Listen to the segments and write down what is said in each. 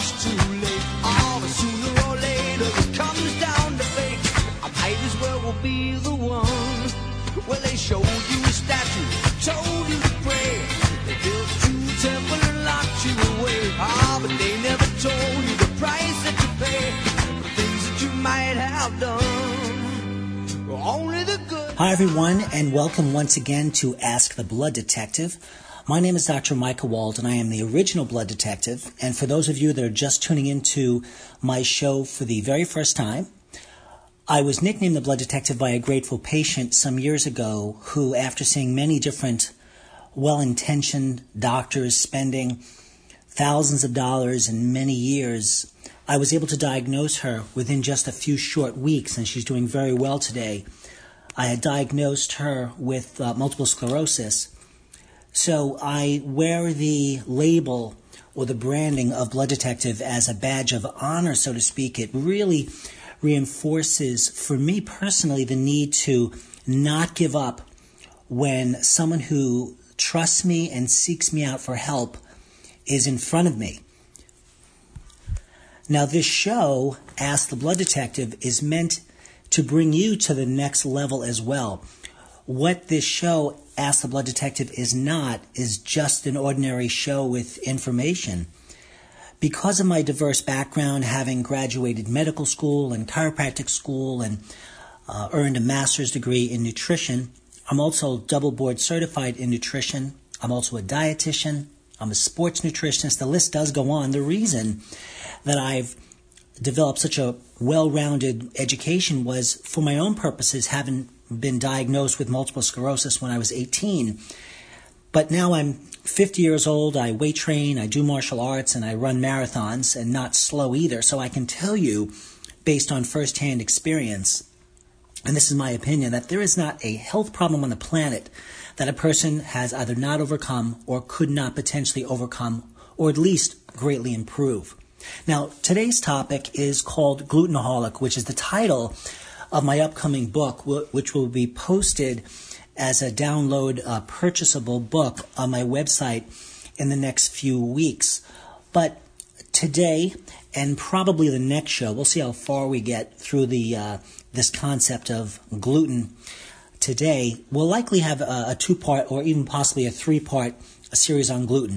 much too late. Oh, but sooner or later this comes down to fate. I might as well be the one. Well, they showed you a statue, told you to pray. They built you a temple and locked you away. Ah, but they never told you the price that you pay for things that you might have done. Only the good. Hi, everyone, and welcome once again to Ask the Blood Detective. My name is Dr. Micah Wald, and I am the original Blood Detective. And for those of you that are just tuning into my show for the very first time, I was nicknamed the Blood Detective by a grateful patient some years ago who, after seeing many different well-intentioned doctors spending thousands of dollars and many years, I was able to diagnose her within just a few short weeks, and she's doing very well today. I had diagnosed her with multiple sclerosis. So I wear the label or the branding of Blood Detective as a badge of honor, so to speak. It really reinforces, for me personally, the need to not give up when someone who trusts me and seeks me out for help is in front of me. Now, this show, Ask the Blood Detective, is meant to bring you to the next level as well. What this show, Ask the Blood Detective, is not is just an ordinary show with information. Because of my diverse background, having graduated medical school and chiropractic school and earned a master's degree in nutrition, I'm also double board certified in nutrition. I'm also a dietitian. I'm a sports nutritionist. The list does go on. The reason that I've developed such a well-rounded education was for my own purposes, having been diagnosed with multiple sclerosis when I was 18. But now I'm 50 years old, I weight train, I do martial arts, and I run marathons, and not slow either. So I can tell you, based on firsthand experience, and this is my opinion, that there is not a health problem on the planet that a person has either not overcome or could not potentially overcome, or at least greatly improve. Now, today's topic is called Glutenaholic, which is the title of my upcoming book, which will be posted as a download purchasable book on my website in the next few weeks. But today, and probably the next show, we'll see how far we get through this concept of gluten. Today, we'll likely have a two-part or even possibly a three-part series on gluten.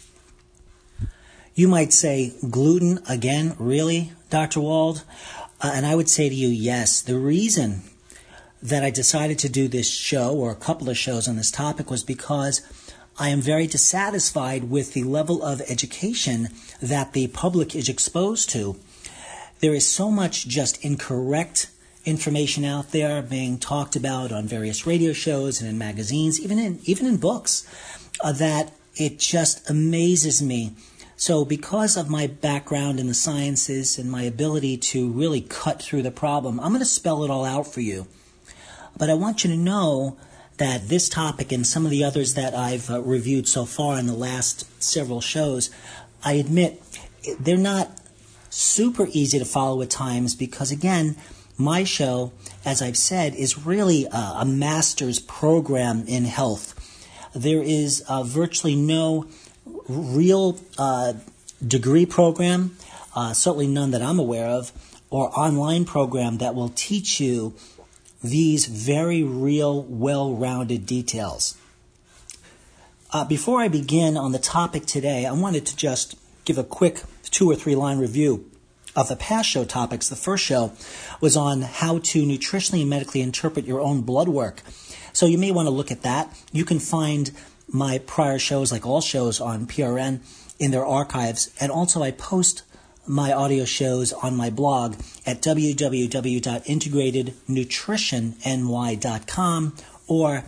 You might say, gluten again? Really, Dr. Wald? And I would say to you, yes. The reason that I decided to do this show, or a couple of shows on this topic, was because I am very dissatisfied with the level of education that the public is exposed to. There is so much just incorrect information out there being talked about on various radio shows and in magazines, even in books, that it just amazes me. So because of my background in the sciences and my ability to really cut through the problem, I'm going to spell it all out for you. But I want you to know that this topic and some of the others that I've reviewed so far in the last several shows, I admit they're not super easy to follow at times because, again, my show, as I've said, is really a master's program in health. There is virtually no real degree program, certainly none that I'm aware of, or online program that will teach you these very real, well-rounded details. Before I begin on the topic today, I wanted to just give a quick 2 or 3 line review of the past show topics. The first show was on how to nutritionally and medically interpret your own blood work. So you may want to look at that. You can find my prior shows, like all shows on PRN, in their archives. And also I post my audio shows on my blog at www.integratednutritionny.com or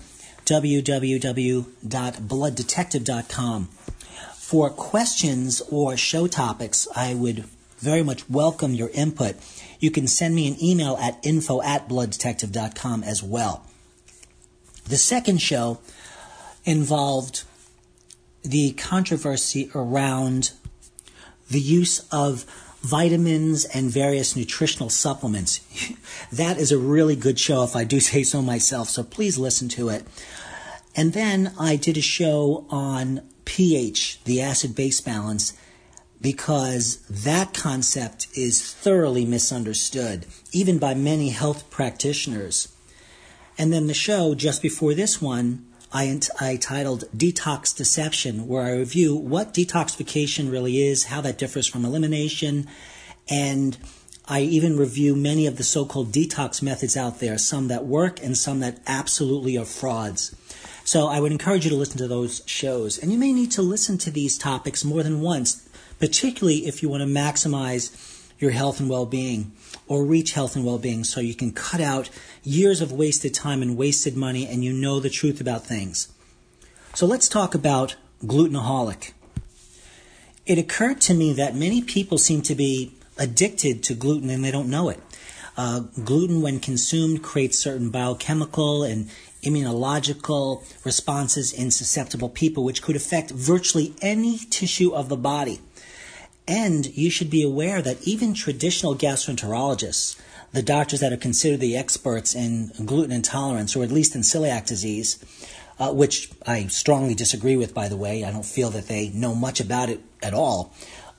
www.blooddetective.com. For questions or show topics, I would very much welcome your input. You can send me an email at info@blooddetective.com as well. The second show involved the controversy around the use of vitamins and various nutritional supplements. That is a really good show, if I do say so myself, so please listen to it. And then I did a show on pH, the acid-base balance, because that concept is thoroughly misunderstood, even by many health practitioners. And then the show just before this one, I titled Detox Deception, where I review what detoxification really is, how that differs from elimination, and I even review many of the so-called detox methods out there, some that work and some that absolutely are frauds. So I would encourage you to listen to those shows. And you may need to listen to these topics more than once, particularly if you want to maximize your health and well-being or reach health and well-being so you can cut out years of wasted time and wasted money and you know the truth about things. So let's talk about glutenaholic. It occurred to me that many people seem to be addicted to gluten and they don't know it. Gluten, when consumed, creates certain biochemical and immunological responses in susceptible people, which could affect virtually any tissue of the body. And you should be aware that even traditional gastroenterologists, the doctors that are considered the experts in gluten intolerance, or at least in celiac disease, which I strongly disagree with, by the way, I don't feel that they know much about it at all,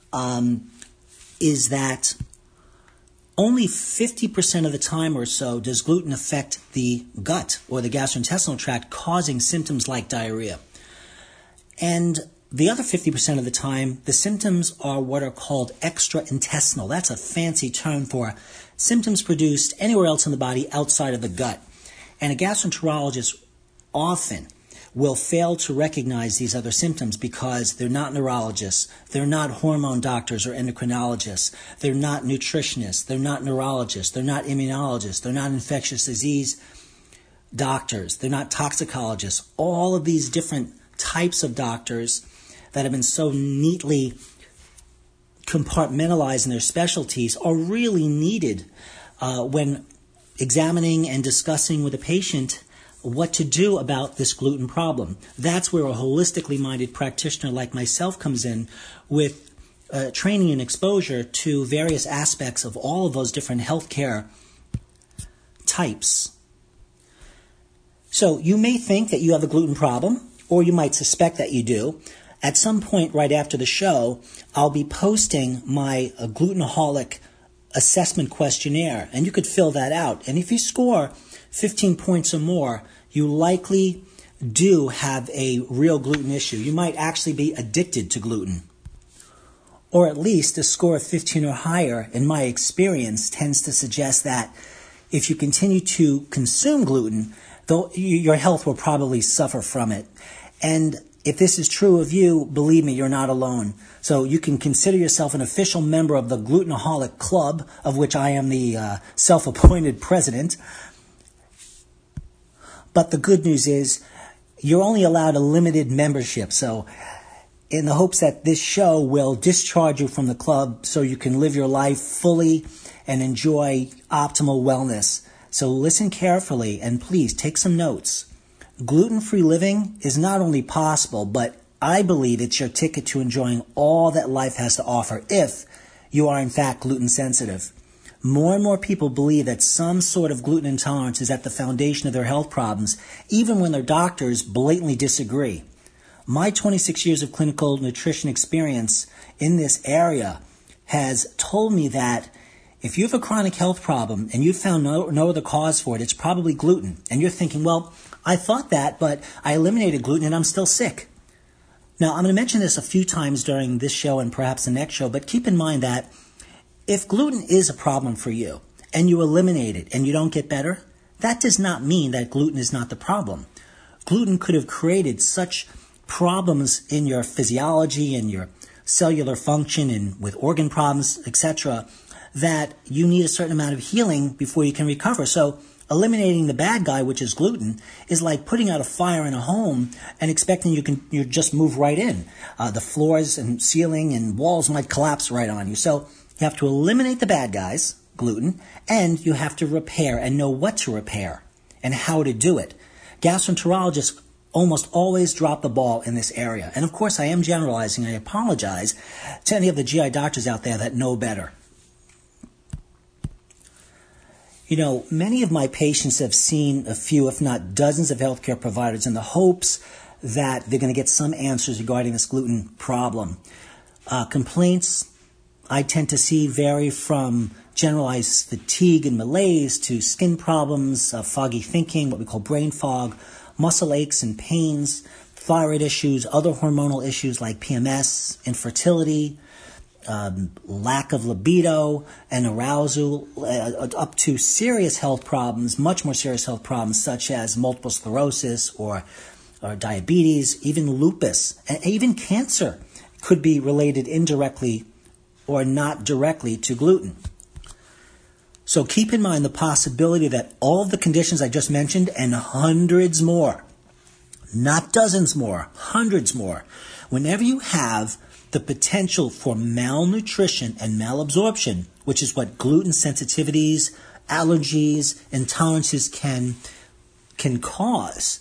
is that only 50% of the time or so does gluten affect the gut or the gastrointestinal tract, causing symptoms like diarrhea. And the other 50% of the time, the symptoms are what are called extraintestinal. That's a fancy term for symptoms produced anywhere else in the body outside of the gut. And a gastroenterologist often will fail to recognize these other symptoms because they're not neurologists, they're not hormone doctors or endocrinologists, they're not nutritionists, they're not neurologists, they're not immunologists, they're not infectious disease doctors, they're not toxicologists. All of these different types of doctors that have been so neatly compartmentalized in their specialties are really needed when examining and discussing with a patient what to do about this gluten problem. That's where a holistically minded practitioner like myself comes in with training and exposure to various aspects of all of those different healthcare types. So you may think that you have a gluten problem, or you might suspect that you do. At some point right after the show, I'll be posting my glutenaholic assessment questionnaire, and you could fill that out. And if you score 15 points or more, you likely do have a real gluten issue. You might actually be addicted to gluten. Or at least a score of 15 or higher, in my experience, tends to suggest that if you continue to consume gluten, though your health will probably suffer from it. And if this is true of you, believe me, you're not alone. So you can consider yourself an official member of the Glutenaholic Club, of which I am the self-appointed president. But the good news is you're only allowed a limited membership. So in the hopes that this show will discharge you from the club so you can live your life fully and enjoy optimal wellness. So listen carefully and please take some notes. Gluten-free living is not only possible, but I believe it's your ticket to enjoying all that life has to offer if you are in fact gluten sensitive. More and more people believe that some sort of gluten intolerance is at the foundation of their health problems, even when their doctors blatantly disagree. My 26 years of clinical nutrition experience in this area has told me that if you have a chronic health problem and you've found no other cause for it, it's probably gluten. And you're thinking, well, I thought that, but I eliminated gluten and I'm still sick. Now, I'm going to mention this a few times during this show and perhaps the next show, but keep in mind that if gluten is a problem for you and you eliminate it and you don't get better, that does not mean that gluten is not the problem. Gluten could have created such problems in your physiology and your cellular function and with organ problems, etc., that you need a certain amount of healing before you can recover. So eliminating the bad guy, which is gluten, is like putting out a fire in a home and expecting you just move right in. The floors and ceiling and walls might collapse right on you. So you have to eliminate the bad guys, gluten, and you have to repair and know what to repair and how to do it. Gastroenterologists almost always drop the ball in this area. And of course, I am generalizing. I apologize to any of the GI doctors out there that know better. You know, many of my patients have seen a few, if not dozens, of healthcare providers in the hopes that they're going to get some answers regarding this gluten problem. Complaints I tend to see vary from generalized fatigue and malaise to skin problems, foggy thinking, what we call brain fog, muscle aches and pains, thyroid issues, other hormonal issues like PMS, infertility, lack of libido and arousal, up to serious health problems, much more serious health problems such as multiple sclerosis or diabetes, even lupus, and even cancer could be related indirectly or not directly to gluten. So keep in mind the possibility that all of the conditions I just mentioned and hundreds more, not dozens more, hundreds more, whenever you have the potential for malnutrition and malabsorption, which is what gluten sensitivities, allergies, intolerances can cause,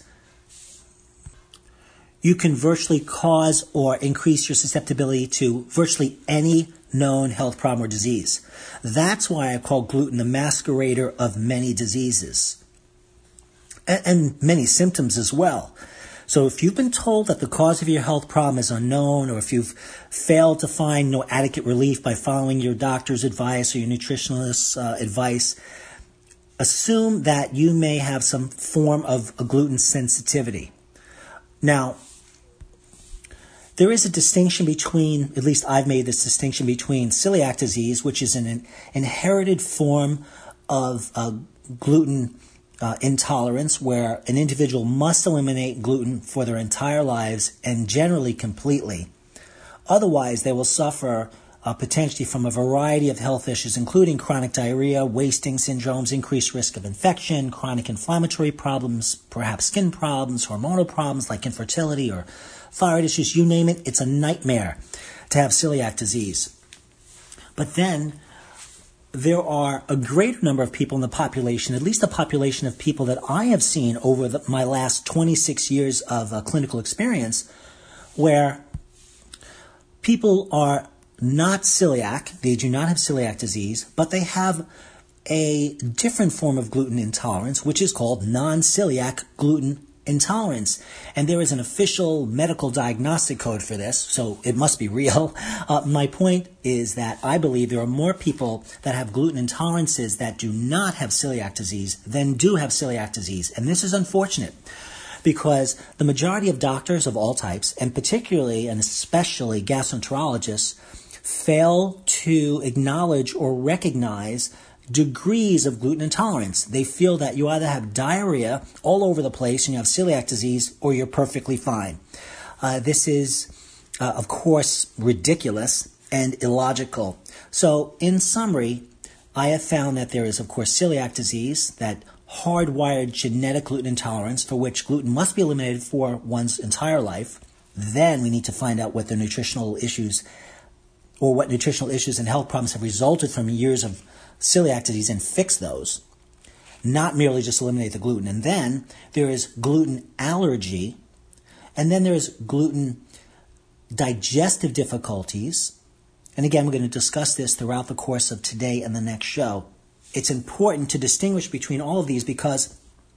you can virtually cause or increase your susceptibility to virtually any known health problem or disease. That's why I call gluten the masquerader of many diseases and many symptoms as well. So if you've been told that the cause of your health problem is unknown, or if you've failed to find no adequate relief by following your doctor's advice or your nutritionist's advice, assume that you may have some form of a gluten sensitivity. Now, there is a distinction between, at least I've made this distinction between celiac disease, which is an inherited form of gluten intolerance, where an individual must eliminate gluten for their entire lives and generally completely. Otherwise, they will suffer potentially from a variety of health issues, including chronic diarrhea, wasting syndromes, increased risk of infection, chronic inflammatory problems, perhaps skin problems, hormonal problems like infertility or thyroid issues, you name it. It's a nightmare to have celiac disease. But then there are a greater number of people in the population, at least the population of people that I have seen over my last 26 years of clinical experience, where people are not celiac, they do not have celiac disease, but they have a different form of gluten intolerance, which is called non-celiac gluten intolerance. And there is an official medical diagnostic code for this, so it must be real. My point is that I believe there are more people that have gluten intolerances that do not have celiac disease than do have celiac disease. And this is unfortunate because the majority of doctors of all types, and particularly and especially gastroenterologists, fail to acknowledge or recognize degrees of gluten intolerance. They feel that you either have diarrhea all over the place and you have celiac disease, or you're perfectly fine. This is, of course, ridiculous and illogical. So, in summary, I have found that there is, of course, celiac disease, that hardwired genetic gluten intolerance for which gluten must be eliminated for one's entire life. Then we need to find out what the nutritional issues or what nutritional issues and health problems have resulted from years of celiac disease and fix those, not merely just eliminate the gluten. And then there is gluten allergy, and then there's gluten digestive difficulties. And again, we're going to discuss this throughout the course of today and the next show. It's important to distinguish between all of these because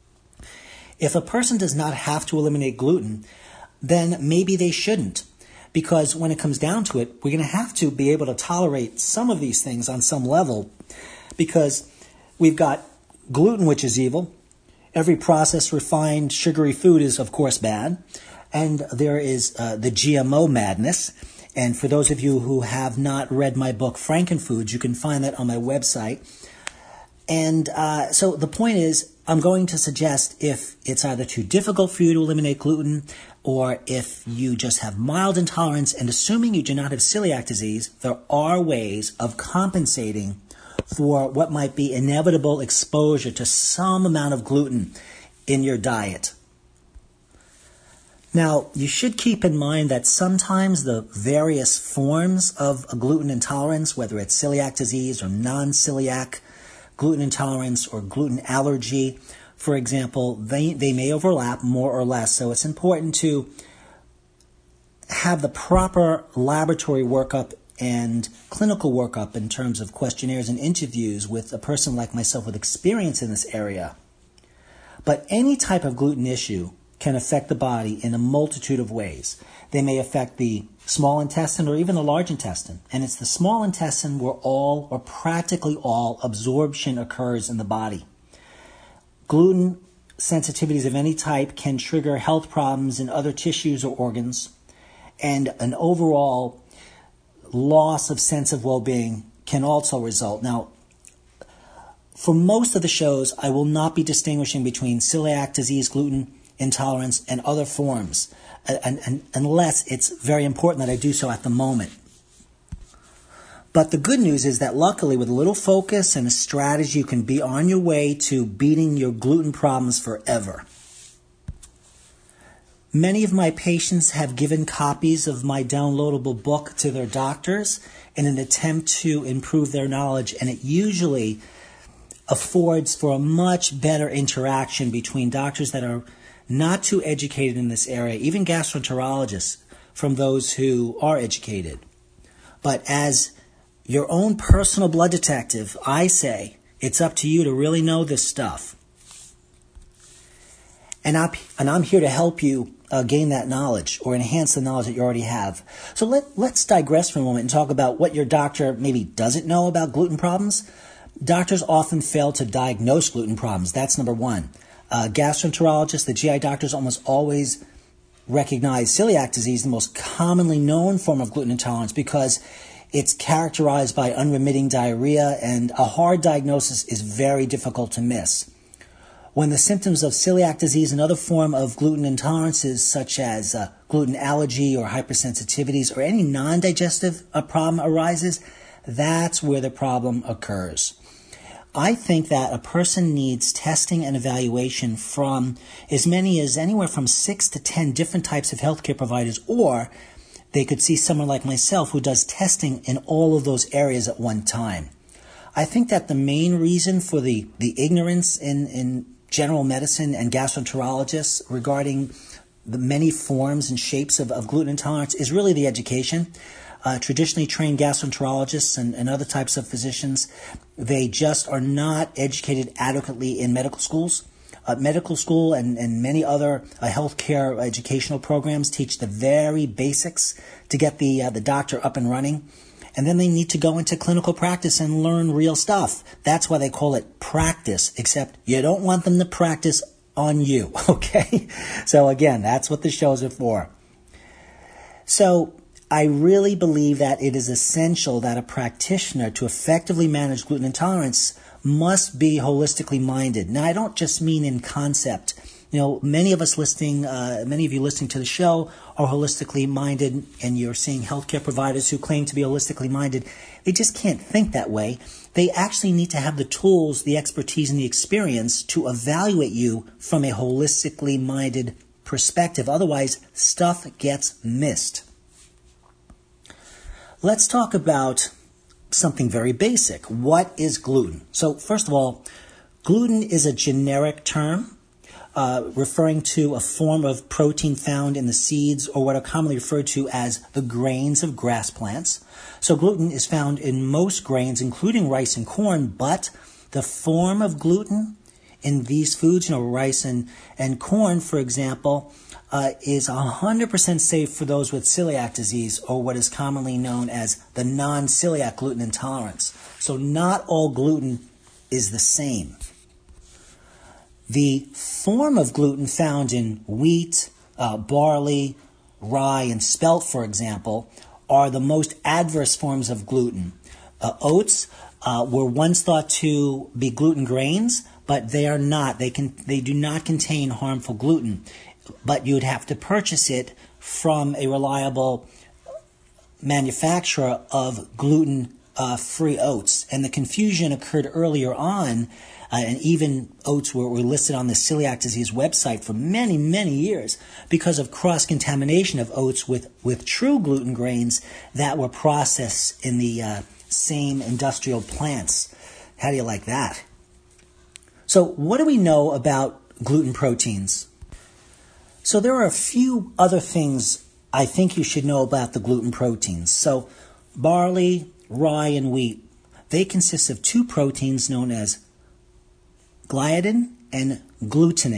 if a person does not have to eliminate gluten, then maybe they shouldn't. Because when it comes down to it, we're going to have to be able to tolerate some of these things on some level, because we've got gluten, which is evil. Every processed, refined, sugary food is, of course, bad. And there is the GMO madness. And for those of you who have not read my book, Frankenfoods, you can find that on my website. And so the point is, I'm going to suggest if it's either too difficult for you to eliminate gluten, or if you just have mild intolerance, and assuming you do not have celiac disease, there are ways of compensating for what might be inevitable exposure to some amount of gluten in your diet. Now, you should keep in mind that sometimes the various forms of a gluten intolerance, whether it's celiac disease or non-celiac gluten intolerance or gluten allergy, for example, they may overlap more or less. So it's important to have the proper laboratory workup and clinical workup in terms of questionnaires and interviews with a person like myself with experience in this area. But any type of gluten issue can affect the body in a multitude of ways. They may affect the small intestine or even the large intestine. And it's the small intestine where all or practically all absorption occurs in the body. Gluten sensitivities of any type can trigger health problems in other tissues or organs, and an overall loss of sense of well-being can also result. Now, for most of the shows, I will not be distinguishing between celiac disease, gluten intolerance, and other forms, unless it's very important that I do so at the moment. But the good news is that luckily, with a little focus and a strategy, you can be on your way to beating your gluten problems forever. Many of my patients have given copies of my downloadable book to their doctors in an attempt to improve their knowledge, and it usually affords for a much better interaction between doctors that are not too educated in this area, even gastroenterologists, from those who are educated. But as your own personal blood detective, I say it's up to you to really know this stuff. And I'm here to help you gain that knowledge or enhance the knowledge that you already have. So let's digress for a moment and talk about what your doctor maybe doesn't know about gluten problems. Doctors often fail to diagnose gluten problems. That's number one. Gastroenterologists, the GI doctors, almost always recognize celiac disease, the most commonly known form of gluten intolerance, because it's characterized by unremitting diarrhea, and a hard diagnosis is very difficult to miss. When the symptoms of celiac disease and other form of gluten intolerances, such as gluten allergy or hypersensitivities or any non-digestive problem arises, that's where the problem occurs. I think that a person needs testing and evaluation from as many as anywhere from 6 to 10 different types of healthcare providers, or they could see someone like myself who does testing in all of those areas at one time. I think that the main reason for the ignorance in general medicine and gastroenterologists regarding the many forms and shapes of gluten intolerance is really the education. Traditionally trained gastroenterologists and other types of physicians, they just are not educated adequately in medical schools. Medical school and many other healthcare educational programs teach the very basics to get the doctor up and running. And then they need to go into clinical practice and learn real stuff. That's why they call it practice, except you don't want them to practice on you, okay? So again, that's what the shows are for. So I really believe that it is essential that a practitioner, to effectively manage gluten intolerance, must be holistically minded. Now, I don't just mean in concept. You know, many of you listening to the show are holistically minded, and you're seeing healthcare providers who claim to be holistically minded. They just can't think that way. They actually need to have the tools, the expertise, and the experience to evaluate you from a holistically minded perspective. Otherwise, stuff gets missed. Let's talk about something very basic. What is gluten? So first of all, gluten is a generic term referring to a form of protein found in the seeds, or what are commonly referred to as the grains of grass plants. So gluten is found in most grains, including rice and corn, but the form of gluten in these foods, rice and corn, for example, is 100% safe for those with celiac disease, or what is commonly known as the non-celiac gluten intolerance. So not all gluten is the same. The form of gluten found in wheat, barley, rye, and spelt, for example, are the most adverse forms of gluten. Oats were once thought to be gluten grains, but they are not. They do not contain harmful gluten. But you'd have to purchase it from a reliable manufacturer of gluten-free oats. And the confusion occurred earlier on, and even oats were listed on the celiac disease website for many, many years because of cross-contamination of oats with true gluten grains that were processed in the same industrial plants. How do you like that? So what do we know about gluten proteins? So there are a few other things I think you should know about the gluten proteins. So barley, rye, and wheat, they consist of two proteins known as gliadin and glutenin.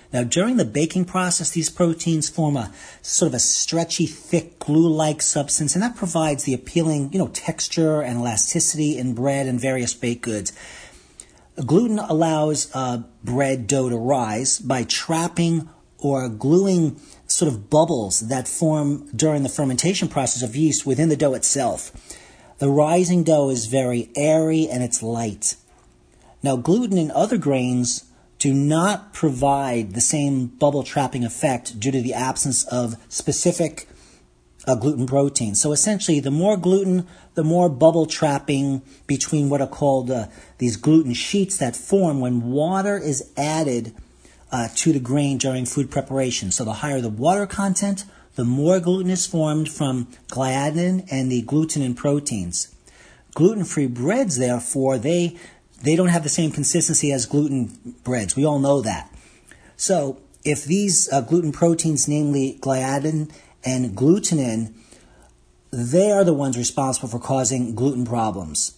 Now, during the baking process, these proteins form a sort of a stretchy, thick, glue-like substance, and that provides the appealing, texture and elasticity in bread and various baked goods. Gluten allows bread dough to rise by trapping or gluing sort of bubbles that form during the fermentation process of yeast within the dough itself. The rising dough is very airy and it's light. Now, gluten and other grains do not provide the same bubble trapping effect due to the absence of specific gluten proteins. So essentially, the more gluten, the more bubble trapping between what are called these gluten sheets that form when water is added to the grain during food preparation. So the higher the water content, the more gluten is formed from gliadin and the glutenin proteins. Gluten-free breads, therefore, they don't have the same consistency as gluten breads. We all know that. So if these gluten proteins, namely gliadin and glutenin, they are the ones responsible for causing gluten problems.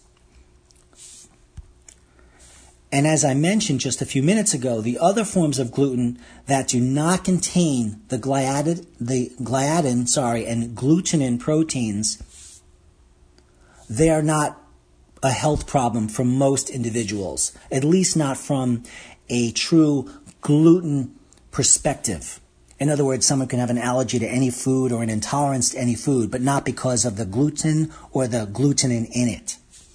And as I mentioned just a few minutes ago, the other forms of gluten that do not contain the gliadin and glutenin proteins, they are not a health problem for most individuals, at least not from a true gluten perspective. In other words, someone can have an allergy to any food or an intolerance to any food, but not because of the gluten or the glutenin in it.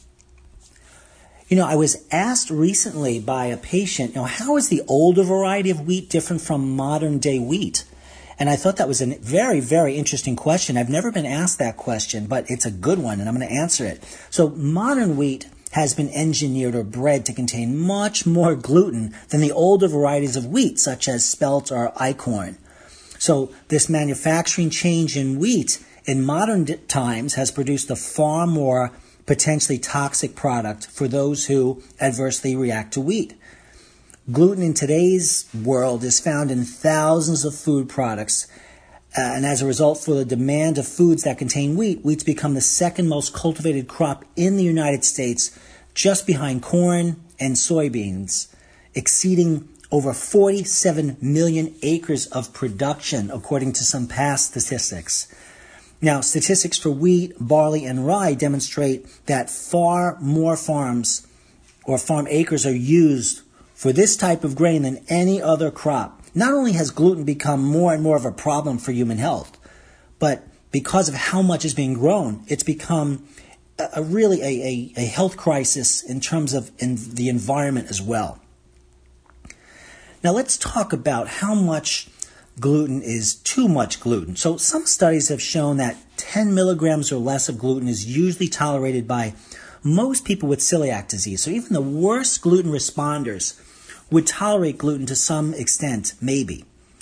I was asked recently by a patient, how is the older variety of wheat different from modern day wheat? And I thought that was a very, very interesting question. I've never been asked that question, but it's a good one, and I'm going to answer it. So modern wheat has been engineered or bred to contain much more gluten than the older varieties of wheat, such as spelt or einkorn. So this manufacturing change in wheat in modern times has produced a far more potentially toxic product for those who adversely react to wheat. Gluten in today's world is found in thousands of food products, and as a result, for the demand of foods that contain wheat, wheat's become the second most cultivated crop in the United States, just behind corn and soybeans, exceeding over 47 million acres of production, according to some past statistics. Now, statistics for wheat, barley, and rye demonstrate that far more farms or farm acres are used for this type of grain than any other crop. Not only has gluten become more and more of a problem for human health, but because of how much is being grown, it's become a health crisis in terms of the environment as well. Now let's talk about how much gluten is too much gluten. So some studies have shown that 10 milligrams or less of gluten is usually tolerated by most people with celiac disease. So even the worst gluten responders would tolerate gluten to some extent, maybe.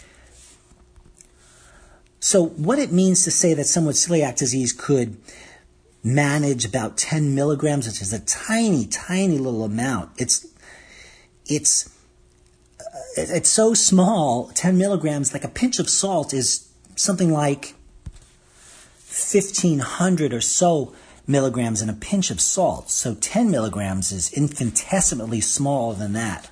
So what it means to say that someone with celiac disease could manage about 10 milligrams, which is a tiny, tiny little amount. It's so small, 10 milligrams, like a pinch of salt is something like 1,500 or so milligrams in a pinch of salt. So 10 milligrams is infinitesimally smaller than that.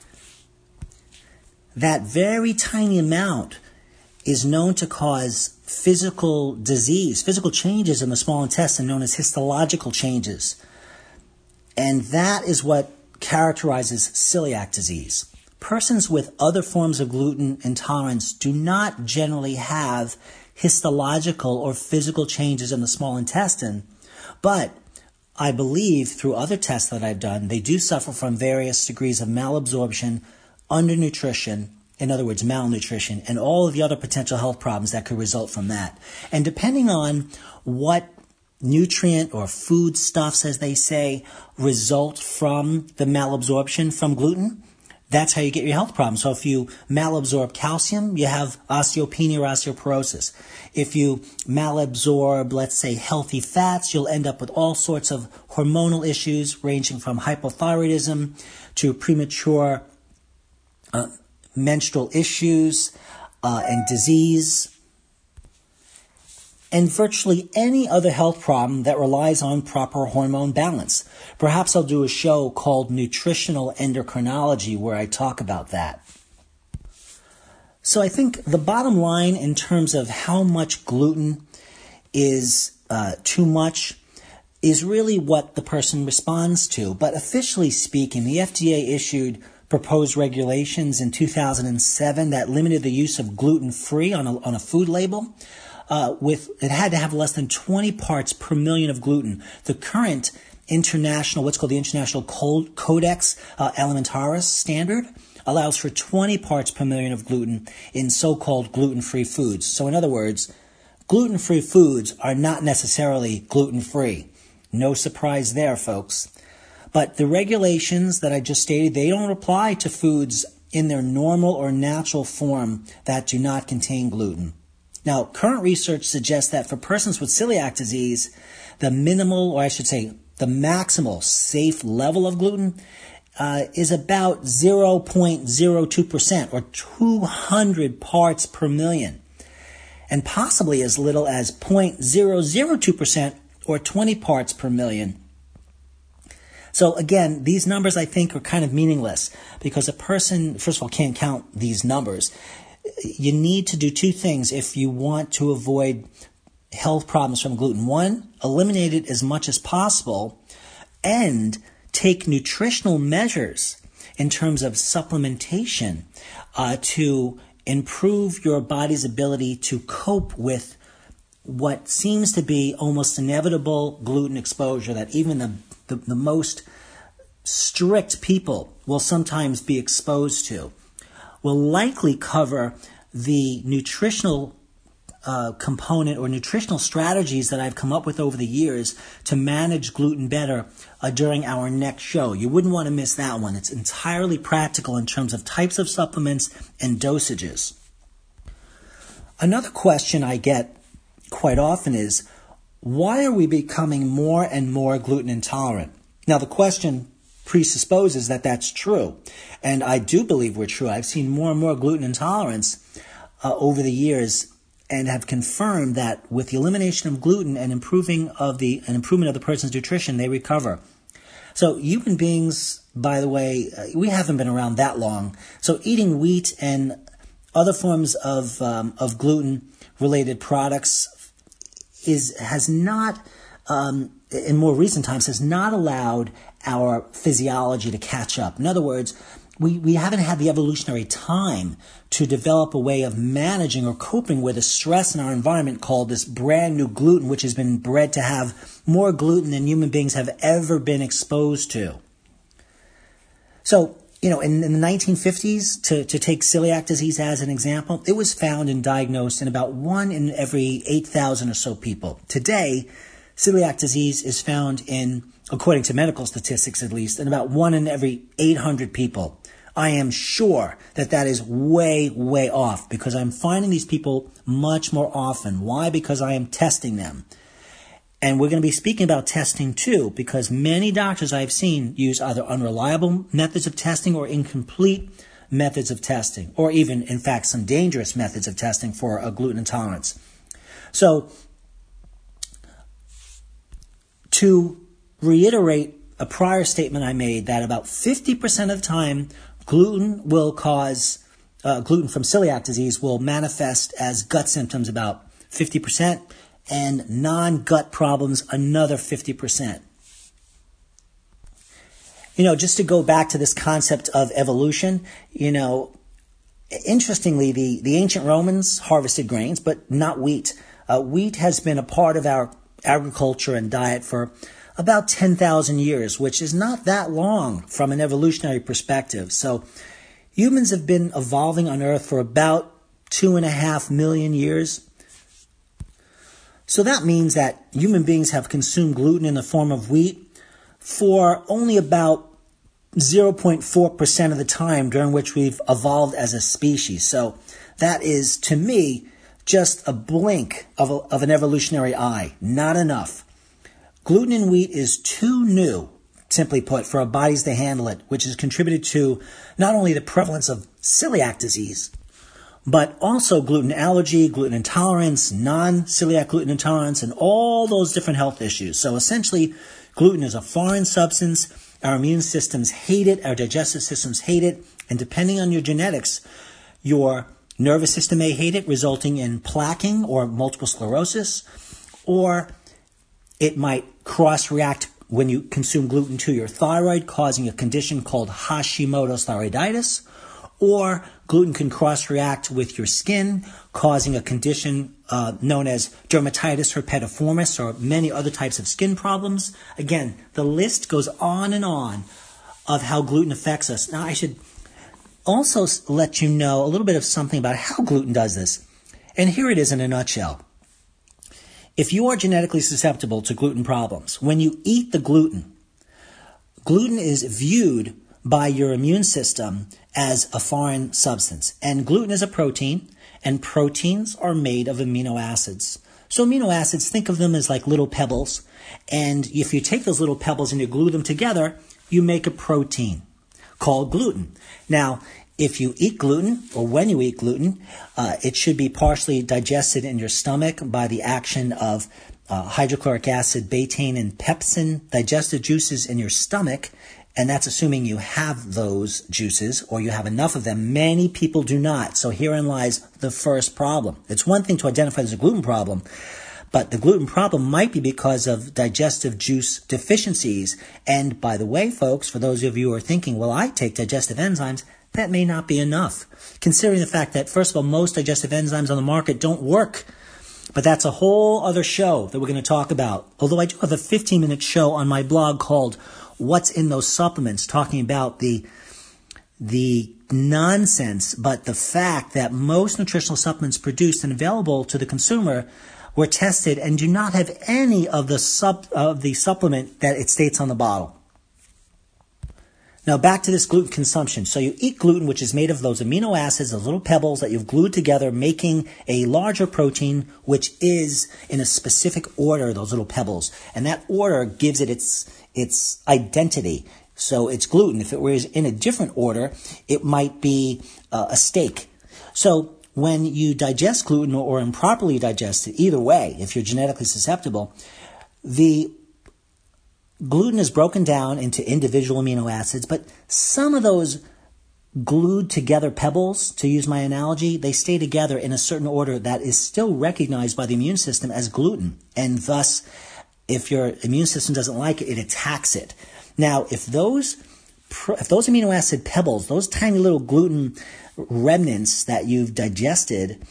That very tiny amount is known to cause physical disease, physical changes in the small intestine known as histological changes. And that is what characterizes celiac disease. Persons with other forms of gluten intolerance do not generally have histological or physical changes in the small intestine, but I believe through other tests that I've done, they do suffer from various degrees of malabsorption, undernutrition, in other words, malnutrition, and all of the other potential health problems that could result from that. And depending on what nutrient or foodstuffs, as they say, result from the malabsorption from gluten, that's how you get your health problems. So if you malabsorb calcium, you have osteopenia or osteoporosis. If you malabsorb, let's say, healthy fats, you'll end up with all sorts of hormonal issues ranging from hypothyroidism to premature menstrual issues and disease, and virtually any other health problem that relies on proper hormone balance. Perhaps I'll do a show called Nutritional Endocrinology where I talk about that. So I think the bottom line in terms of how much gluten is too much is really what the person responds to. But officially speaking, the FDA issued proposed regulations in 2007 that limited the use of gluten-free on a food label. It had to have less than 20 parts per million of gluten. The current international, what's called the International Codex Alimentarius standard, allows for 20 parts per million of gluten in so-called gluten-free foods. So in other words, gluten-free foods are not necessarily gluten-free. No surprise there, folks. But the regulations that I just stated, they don't apply to foods in their normal or natural form that do not contain gluten. Now, current research suggests that for persons with celiac disease, the minimal, or I should say, the maximal safe level of gluten is about 0.02% or 200 parts per million, and possibly as little as 0.002% or 20 parts per million. So again, these numbers I think are kind of meaningless because a person, first of all, can't count these numbers. You need to do two things if you want to avoid health problems from gluten. One, eliminate it as much as possible and take nutritional measures in terms of supplementation to improve your body's ability to cope with what seems to be almost inevitable gluten exposure that even the most strict people will sometimes be exposed to. Will likely cover the nutritional component or nutritional strategies that I've come up with over the years to manage gluten better during our next show. You wouldn't want to miss that one. It's entirely practical in terms of types of supplements and dosages. Another question I get quite often is, why are we becoming more and more gluten intolerant? Now, the question presupposes that that's true, and I do believe we're true. I've seen more and more gluten intolerance over the years and have confirmed that with the elimination of gluten and improvement of the person's nutrition, they recover. So human beings, by the way, we haven't been around that long. So eating wheat and other forms of gluten-related products has not, in more recent times, has not allowed our physiology to catch up. In other words, we haven't had the evolutionary time to develop a way of managing or coping with the stress in our environment called this brand new gluten, which has been bred to have more gluten than human beings have ever been exposed to. So, in the 1950s, to take celiac disease as an example, it was found and diagnosed in about 1 in every 8,000 or so people. Today, celiac disease is found in, according to medical statistics at least, in about 1 in every 800 people. I am sure that is way, way off because I'm finding these people much more often. Why? Because I am testing them. And we're going to be speaking about testing too, because many doctors I've seen use either unreliable methods of testing or incomplete methods of testing, or even, in fact, some dangerous methods of testing for a gluten intolerance. So, to reiterate a prior statement I made that about 50% of the time gluten from celiac disease will manifest as gut symptoms about 50%, and non-gut problems another 50%. Just to go back to this concept of evolution, interestingly, the ancient Romans harvested grains, but not wheat. Wheat has been a part of our agriculture and diet for about 10,000 years, which is not that long from an evolutionary perspective. So humans have been evolving on Earth for about 2.5 million years. So that means that human beings have consumed gluten in the form of wheat for only about 0.4% of the time during which we've evolved as a species. So that is, to me, just a blink of an evolutionary eye. Not enough. Gluten in wheat is too new, simply put, for our bodies to handle it, which has contributed to not only the prevalence of celiac disease, but also gluten allergy, gluten intolerance, non-celiac gluten intolerance, and all those different health issues. So essentially, gluten is a foreign substance. Our immune systems hate it. Our digestive systems hate it. And depending on your genetics, your nervous system may hate it, resulting in plaquing or multiple sclerosis, or it might cross-react when you consume gluten to your thyroid, causing a condition called Hashimoto's thyroiditis, or gluten can cross-react with your skin, causing a condition known as dermatitis herpetiformis or many other types of skin problems. Again, the list goes on and on of how gluten affects us. Now, I should also let you know a little bit of something about how gluten does this. And here it is in a nutshell. If you are genetically susceptible to gluten problems, when you eat the gluten is viewed by your immune system as a foreign substance. And gluten is a protein, and proteins are made of amino acids. So amino acids, think of them as like little pebbles. And if you take those little pebbles and you glue them together, you make a protein called gluten. Now, if you eat gluten, or when you eat gluten, it should be partially digested in your stomach by the action of hydrochloric acid, betaine, and pepsin, digestive juices in your stomach. And that's assuming you have those juices or you have enough of them. Many people do not. So herein lies the first problem. It's one thing to identify as a gluten problem, but the gluten problem might be because of digestive juice deficiencies. And by the way, folks, for those of you who are thinking, well, I take digestive enzymes, that may not be enough, considering the fact that, first of all, most digestive enzymes on the market don't work. But that's a whole other show that we're going to talk about. Although I do have a 15-minute show on my blog called What's in Those Supplements, talking about the nonsense, but the fact that most nutritional supplements produced and available to the consumer were tested and do not have any of the supplement that it states on the bottle. Now back to this gluten consumption. So you eat gluten, which is made of those amino acids, those little pebbles that you've glued together, making a larger protein, which is in a specific order, those little pebbles. And that order gives it its identity. So it's gluten. If it was in a different order, it might be a steak. So when you digest gluten or improperly digest it, either way, if you're genetically susceptible, the gluten is broken down into individual amino acids, but some of those glued together pebbles, to use my analogy, they stay together in a certain order that is still recognized by the immune system as gluten. And thus, if your immune system doesn't like it, it attacks it. Now, if those amino acid pebbles, those tiny little gluten remnants that you've digested,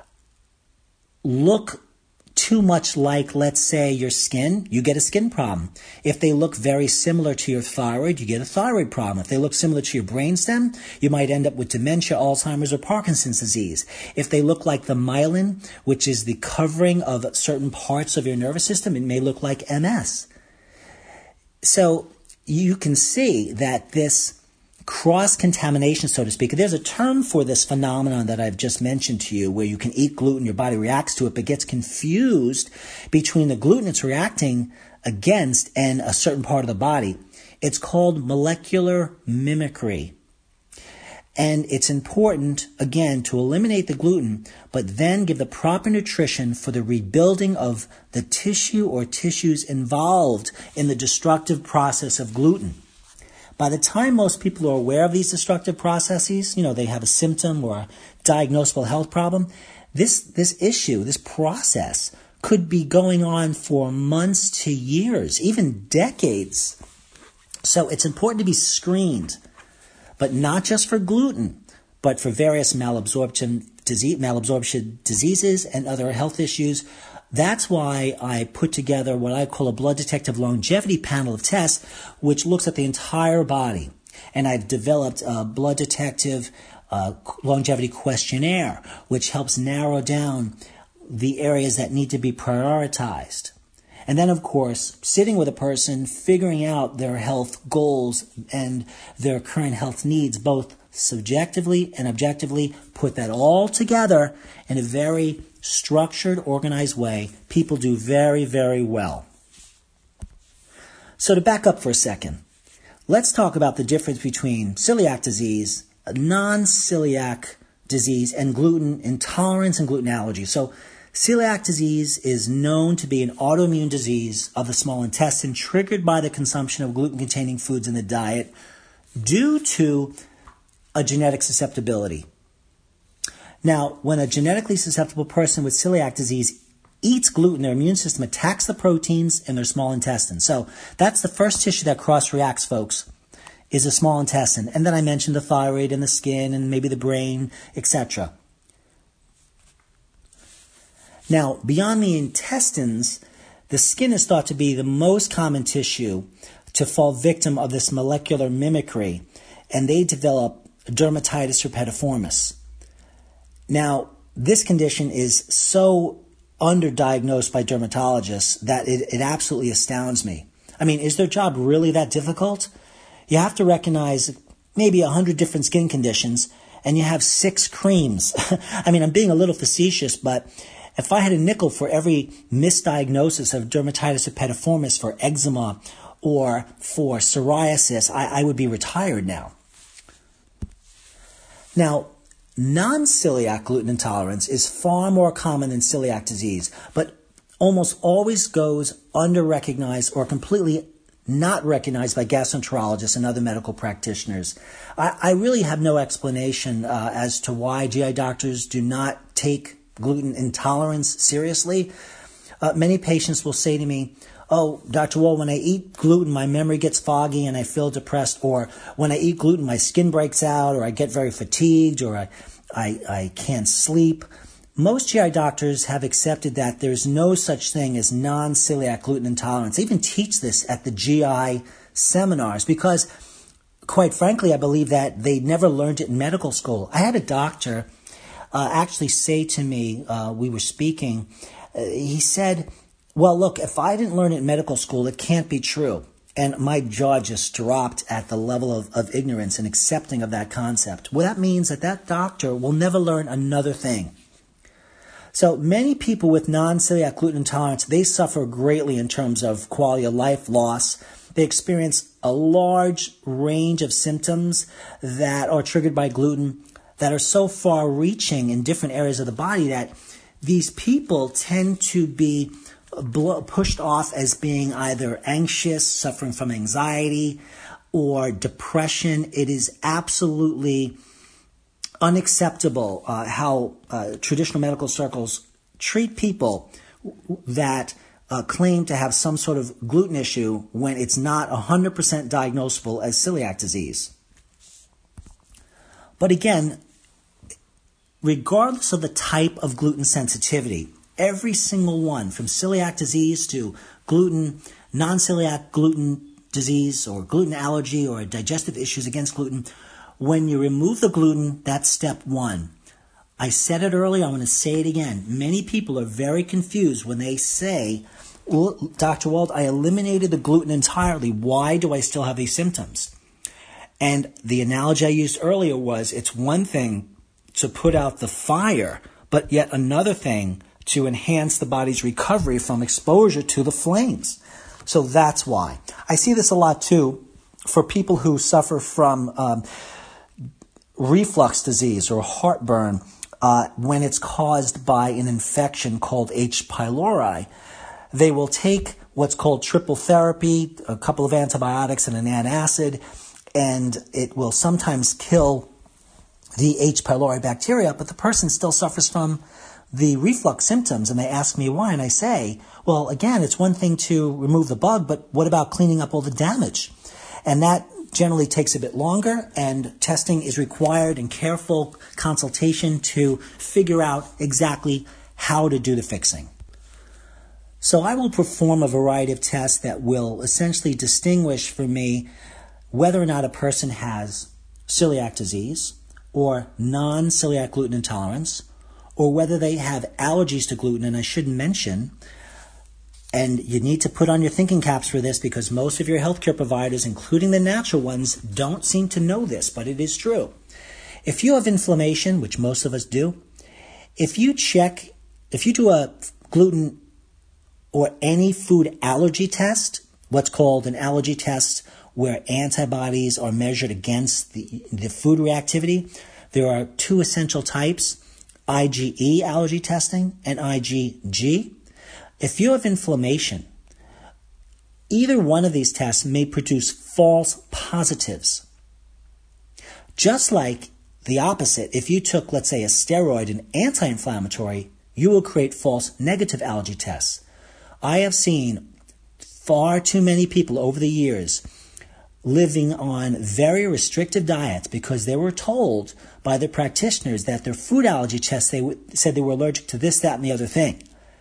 look too much like, let's say, your skin, you get a skin problem. If they look very similar to your thyroid, you get a thyroid problem. If they look similar to your brainstem, you might end up with dementia, Alzheimer's, or Parkinson's disease. If they look like the myelin, which is the covering of certain parts of your nervous system, it may look like MS. So you can see that this cross-contamination, so to speak. There's a term for this phenomenon that I've just mentioned to you, where you can eat gluten, your body reacts to it, but gets confused between the gluten it's reacting against and a certain part of the body. It's called molecular mimicry. And it's important, again, to eliminate the gluten, but then give the proper nutrition for the rebuilding of the tissue or tissues involved in the destructive process of gluten. By the time most people are aware of these destructive processes, they have a symptom or a diagnosable health problem, this issue, this process could be going on for months to years, even decades. So it's important to be screened, but not just for gluten, but for various malabsorption diseases and other health issues. That's why I put together what I call a blood detective longevity panel of tests, which looks at the entire body. And I've developed a blood detective longevity questionnaire, which helps narrow down the areas that need to be prioritized. And then, of course, sitting with a person, figuring out their health goals and their current health needs, both subjectively and objectively, put that all together in a very structured, organized way. People do very, very well. So to back up for a second, let's talk about the difference between celiac disease, non-celiac disease, and gluten intolerance and gluten allergy. So celiac disease is known to be an autoimmune disease of the small intestine triggered by the consumption of gluten-containing foods in the diet due to a genetic susceptibility. Now, when a genetically susceptible person with celiac disease eats gluten, their immune system attacks the proteins in their small intestine. So that's the first tissue that cross-reacts, folks, is the small intestine. And then I mentioned the thyroid and the skin and maybe the brain, etc. Now, beyond the intestines, the skin is thought to be the most common tissue to fall victim of this molecular mimicry, and they develop dermatitis herpetiformis. Now, this condition is so underdiagnosed by dermatologists that it absolutely astounds me. I mean, is their job really that difficult? You have to recognize maybe 100 different skin conditions, and you have 6 creams. I mean, I'm being a little facetious, but if I had a nickel for every misdiagnosis of dermatitis herpetiformis for eczema or for psoriasis, I would be retired now. Now, non-celiac gluten intolerance is far more common than celiac disease, but almost always goes under-recognized or completely not recognized by gastroenterologists and other medical practitioners. I really have no explanation as to why GI doctors do not take gluten intolerance seriously. Many patients will say to me, "Oh, Dr. Wald, when I eat gluten, my memory gets foggy and I feel depressed," or "When I eat gluten, my skin breaks out," or "I get very fatigued," or I can't sleep." Most GI doctors have accepted that there's no such thing as non-celiac gluten intolerance. They even teach this at the GI seminars because, quite frankly, I believe that they never learned it in medical school. I had a doctor actually say to me, we were speaking, he said, "Well, look, if I didn't learn it in medical school, it can't be true." And my jaw just dropped at the level of ignorance and accepting of that concept. Well, that means that doctor will never learn another thing. So many people with non-celiac gluten intolerance, they suffer greatly in terms of quality of life loss. They experience a large range of symptoms that are triggered by gluten that are so far-reaching in different areas of the body that these people tend to be pushed off as being either anxious, suffering from anxiety, or depression. It is absolutely unacceptable how traditional medical circles treat people that claim to have some sort of gluten issue when it's not 100% diagnosable as celiac disease. But again, regardless of the type of gluten sensitivity, every single one, from celiac disease to gluten, non-celiac gluten disease or gluten allergy or digestive issues against gluten, when you remove the gluten, that's step 1. I said it earlier, I'm going to say it again. Many people are very confused when they say, "Well, Dr. Wald, I eliminated the gluten entirely. Why do I still have these symptoms?" And the analogy I used earlier was, it's one thing to put out the fire, but yet another thing to enhance the body's recovery from exposure to the flames. So that's why. I see this a lot too for people who suffer from reflux disease or heartburn when it's caused by an infection called H. pylori. They will take what's called triple therapy, a couple of antibiotics and an antacid, and it will sometimes kill the H. pylori bacteria, but the person still suffers from the reflux symptoms, and they ask me why, and I say, well, again, it's one thing to remove the bug, but what about cleaning up all the damage? And that generally takes a bit longer, and testing is required and careful consultation to figure out exactly how to do the fixing. So I will perform a variety of tests that will essentially distinguish for me whether or not a person has celiac disease or non-celiac gluten intolerance, or whether they have allergies to gluten. And I should mention, and you need to put on your thinking caps for this because most of your healthcare providers, including the natural ones, don't seem to know this, but it is true. If you have inflammation, which most of us do, if you do a gluten or any food allergy test, what's called an allergy test where antibodies are measured against the food reactivity, there are 2 essential types, IgE allergy testing and IgG. If you have inflammation, either one of these tests may produce false positives. Just like the opposite. If you took, let's say, a steroid, an anti-inflammatory, you will create false negative allergy tests. I have seen far too many people over the years living on very restrictive diets because they were told by their practitioners that their food allergy tests, said they were allergic to this, that, and the other thing.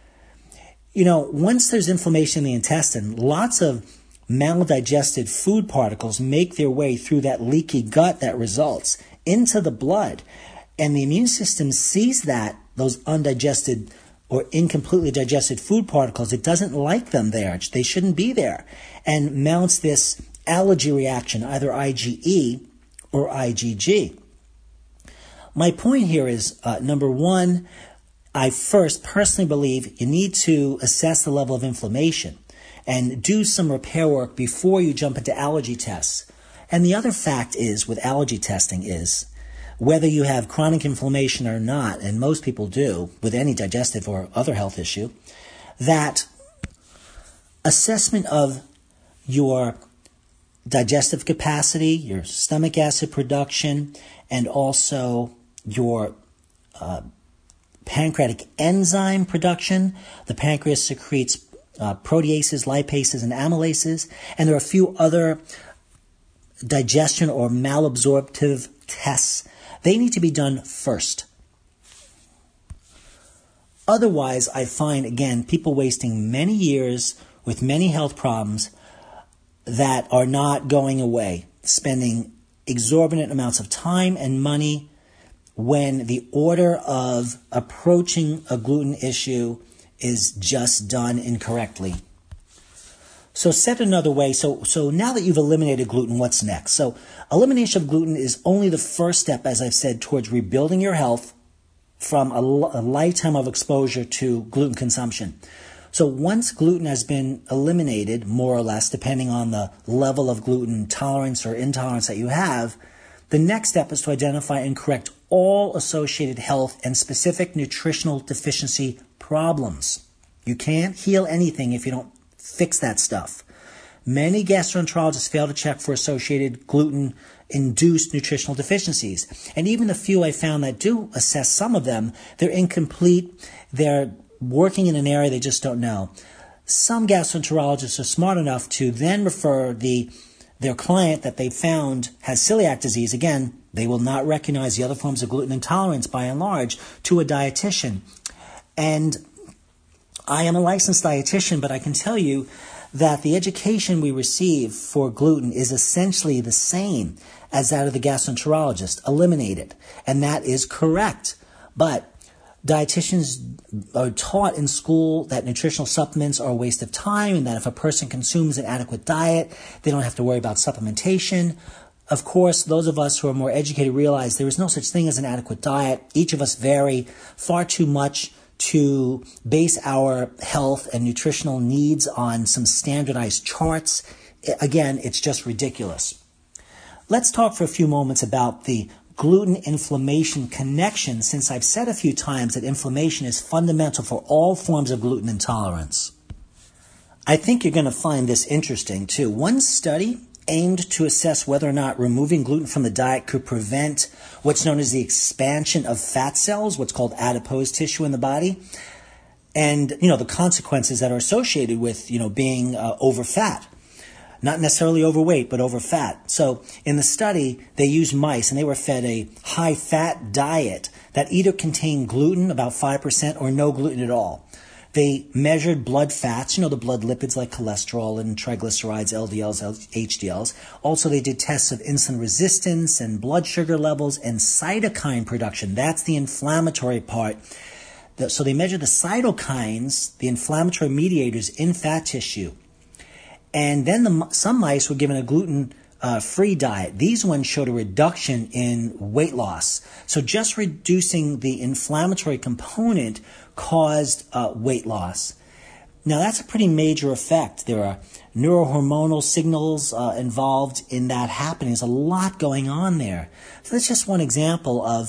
Once there's inflammation in the intestine, lots of maldigested food particles make their way through that leaky gut that results into the blood. And the immune system sees those undigested or incompletely digested food particles. It doesn't like them there. They shouldn't be there. And mounts this allergy reaction, either IgE or IgG. My point here is, number one, I first personally believe you need to assess the level of inflammation and do some repair work before you jump into allergy tests. And the other fact is, with allergy testing is, whether you have chronic inflammation or not, and most people do with any digestive or other health issue, that assessment of your digestive capacity, your stomach acid production, and also your pancreatic enzyme production. The pancreas secretes proteases, lipases, and amylases, and there are a few other digestion or malabsorptive tests. They need to be done first. Otherwise, I find, again, people wasting many years with many health problems that are not going away, spending exorbitant amounts of time and money when the order of approaching a gluten issue is just done incorrectly. So said another way, so now that you've eliminated gluten, what's next? So elimination of gluten is only the first step, as I've said, towards rebuilding your health from a lifetime of exposure to gluten consumption. So once gluten has been eliminated, more or less, depending on the level of gluten tolerance or intolerance that you have, the next step is to identify and correct all associated health and specific nutritional deficiency problems. You can't heal anything if you don't fix that stuff. Many gastroenterologists fail to check for associated gluten-induced nutritional deficiencies. And even the few I found that do assess some of them, they're incomplete. They're working in an area they just don't know. Some gastroenterologists are smart enough to then refer their client that they found has celiac disease. Again, they will not recognize the other forms of gluten intolerance by and large to a dietitian. And I am a licensed dietitian, but I can tell you that the education we receive for gluten is essentially the same as that of the gastroenterologist. Eliminate it. And that is correct. But dietitians are taught in school that nutritional supplements are a waste of time and that if a person consumes an adequate diet, they don't have to worry about supplementation. Of course, those of us who are more educated realize there is no such thing as an adequate diet. Each of us vary far too much to base our health and nutritional needs on some standardized charts. Again, it's just ridiculous. Let's talk for a few moments about the gluten inflammation connection, since I've said a few times that inflammation is fundamental for all forms of gluten intolerance. I think you're going to find this interesting too. One study aimed to assess whether or not removing gluten from the diet could prevent what's known as the expansion of fat cells, what's called adipose tissue in the body, and, the consequences that are associated with, being over fat. Not necessarily overweight, but over fat. So in the study, they used mice and they were fed a high-fat diet that either contained gluten, about 5%, or no gluten at all. They measured blood fats, the blood lipids like cholesterol and triglycerides, LDLs, HDLs. Also, they did tests of insulin resistance and blood sugar levels and cytokine production. That's the inflammatory part. So they measured the cytokines, the inflammatory mediators in fat tissue. And then some mice were given a gluten-free diet. These ones showed a reduction in weight loss. So just reducing the inflammatory component caused weight loss. Now, that's a pretty major effect. There are neurohormonal signals involved in that happening. There's a lot going on there. So that's just one example of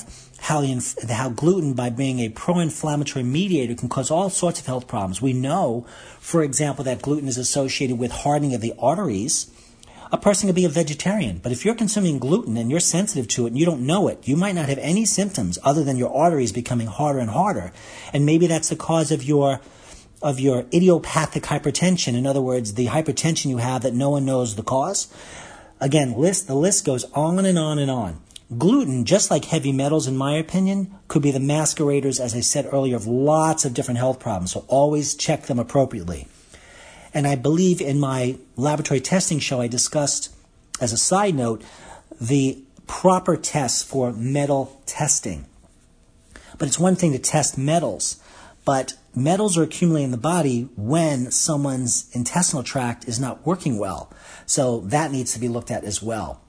how gluten, by being a pro-inflammatory mediator, can cause all sorts of health problems. We know, for example, that gluten is associated with hardening of the arteries. A person could be a vegetarian, but if you're consuming gluten and you're sensitive to it and you don't know it, you might not have any symptoms other than your arteries becoming harder and harder. And maybe that's the cause of your idiopathic hypertension. In other words, the hypertension you have that no one knows the cause. Again, the list goes on and on and on. Gluten, just like heavy metals, in my opinion, could be the masqueraders, as I said earlier, of lots of different health problems. So always check them appropriately. And I believe in my laboratory testing show, I discussed, as a side note, the proper tests for metal testing. But it's one thing to test metals, but metals are accumulating in the body when someone's intestinal tract is not working well. So that needs to be looked at as well.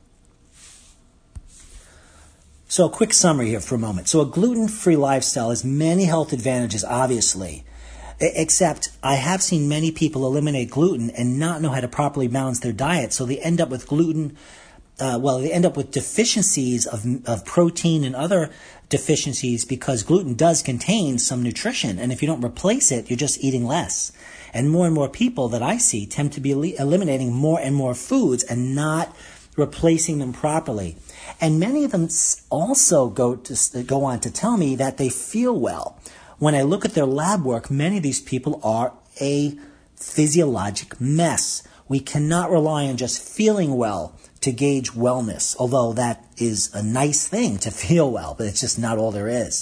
So a quick summary here for a moment. So a gluten-free lifestyle has many health advantages, obviously. Except I have seen many people eliminate gluten and not know how to properly balance their diet. So they end up with they end up with deficiencies of protein and other deficiencies because gluten does contain some nutrition. And if you don't replace it, you're just eating less. And more people that I see tend to be eliminating more and more foods and not replacing them properly. And many of them also go on to tell me that they feel well. When I look at their lab work, many of these people are a physiologic mess. We cannot rely on just feeling well to gauge wellness, although that is a nice thing to feel well, but it's just not all there is.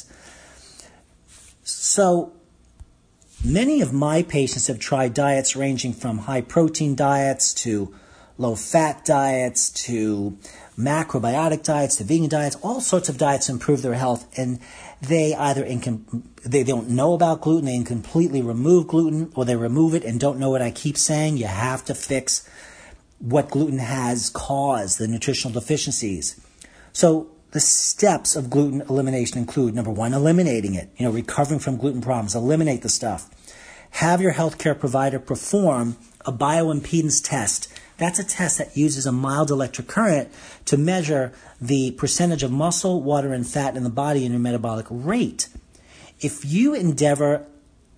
So many of my patients have tried diets ranging from high-protein diets to low-fat diets to macrobiotic diets to vegan diets, all sorts of diets to improve their health, and they either they don't know about gluten, they completely remove gluten, or they remove it and don't know what I keep saying. You have to fix what gluten has caused, the nutritional deficiencies. So the steps of gluten elimination include, number one, eliminating it, recovering from gluten problems, eliminate the stuff. Have your healthcare provider perform a bioimpedance test. That's a test that uses a mild electric current to measure the percentage of muscle, water, and fat in the body and your metabolic rate. If you endeavor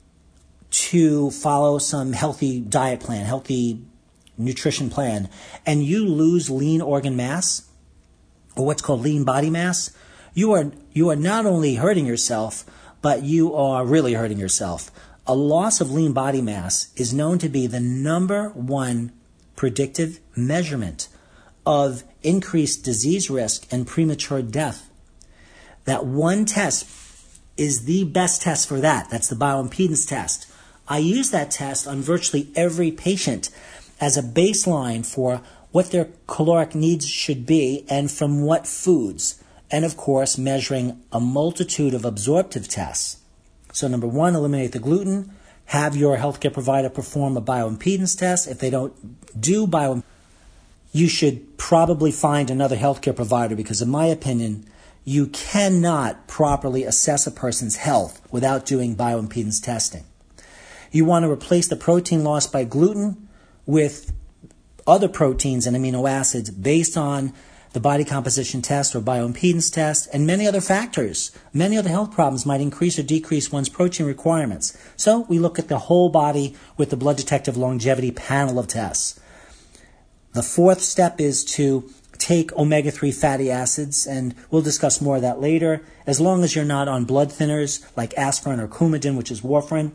to follow some healthy diet plan, healthy nutrition plan, and you lose lean organ mass, or what's called lean body mass, you are not only hurting yourself, but you are really hurting yourself. A loss of lean body mass is known to be the number one predictive measurement of increased disease risk and premature death. That one test is the best test for that. That's the bioimpedance test. I use that test on virtually every patient as a baseline for what their caloric needs should be and from what foods. And of course, measuring a multitude of absorptive tests. So number one, eliminate the gluten. Have your healthcare provider perform a bioimpedance test. If they don't do you should probably find another healthcare provider because, in my opinion, you cannot properly assess a person's health without doing bioimpedance testing. You want to replace the protein lost by gluten with other proteins and amino acids based on the body composition test or bioimpedance test, and many other factors. Many other health problems might increase or decrease one's protein requirements. So we look at the whole body with the Blood Detective Longevity panel of tests. The fourth step is to take omega-3 fatty acids, and we'll discuss more of that later, as long as you're not on blood thinners like aspirin or Coumadin, which is warfarin.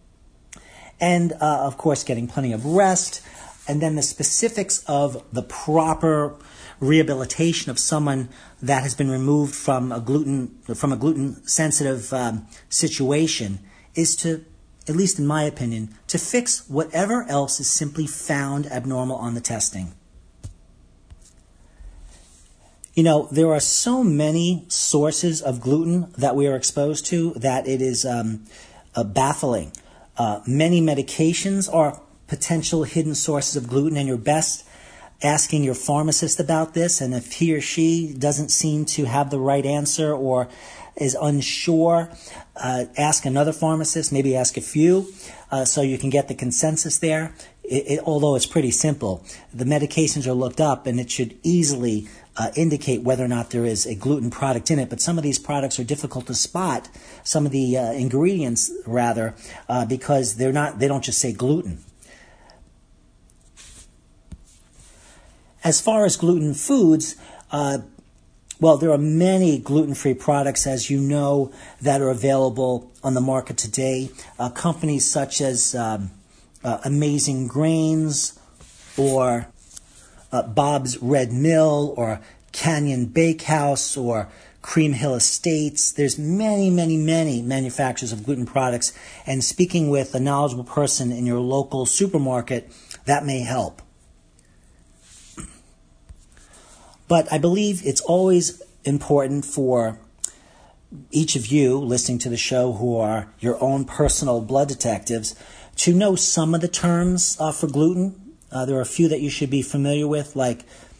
And, of course, getting plenty of rest. And then the specifics of the proper rehabilitation of someone that has been removed from a gluten-sensitive situation is to, at least in my opinion, to fix whatever else is simply found abnormal on the testing. There are so many sources of gluten that we are exposed to that it is baffling. Many medications are potential hidden sources of gluten, and you're best asking your pharmacist about this, and if he or she doesn't seem to have the right answer or is unsure, ask another pharmacist, maybe ask a few, so you can get the consensus there. Although it's pretty simple, the medications are looked up and it should easily indicate whether or not there is a gluten product in it, but some of these products are difficult to spot, some of the ingredients rather, because they don't just say gluten. As far as gluten foods, well, there are many gluten-free products, as you know, that are available on the market today. Companies such as Amazing Grains or Bob's Red Mill or Canyon Bakehouse or Cream Hill Estates. There's many, many, many manufacturers of gluten products, and speaking with a knowledgeable person in your local supermarket, that may help. But I believe it's always important for each of you listening to the show who are your own personal blood detectives to know some of the terms for gluten. There are a few that you should be familiar with, like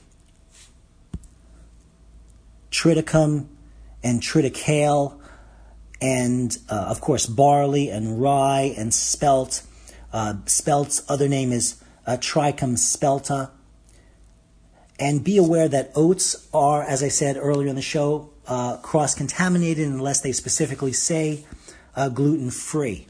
triticum and triticale, and of course barley and rye and spelt. Spelt's other name is Trichum spelta. And be aware that oats are, as I said earlier in the show, cross-contaminated unless they specifically say gluten-free.